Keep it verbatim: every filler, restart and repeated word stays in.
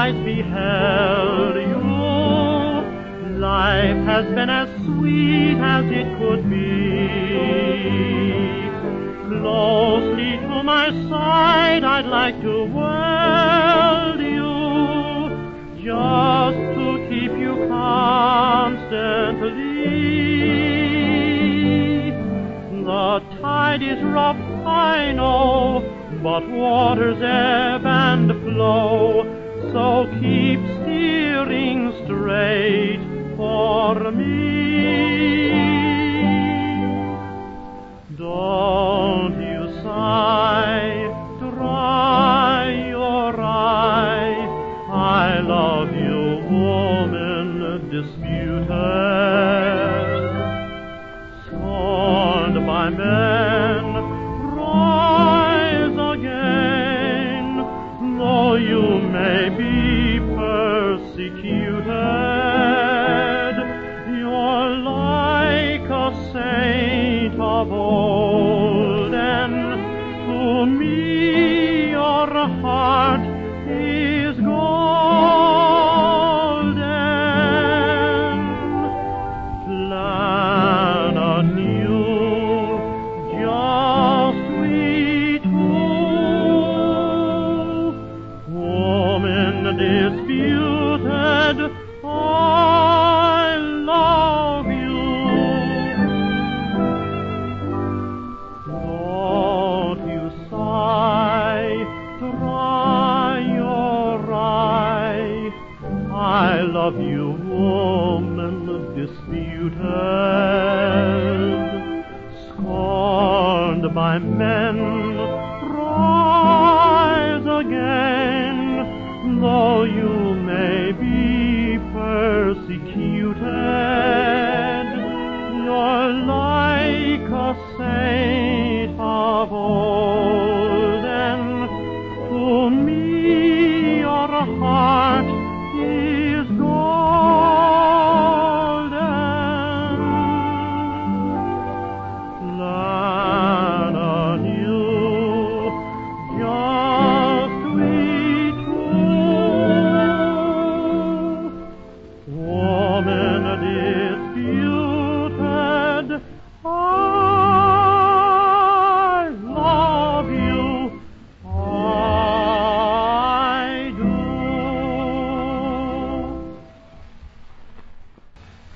eyes beheld you, life has been as sweet as it could be. Closely to my side I'd like to hold you, just to keep you constantly. The tide is rough, I know, but waters ebb and flow, so keep steering straight for me. Don't you sigh, dry your eye, I love you, woman disputed. Scorned by men, rise again, though you may be persecuted. You're like a saint of old, and to me your heart is golden. Plan anew, just we two, woman disputed, I love you. Don't you sigh, dry your eye, I love you, woman disputed. Scorned by men, rise again, though you may be persecuted. You're like a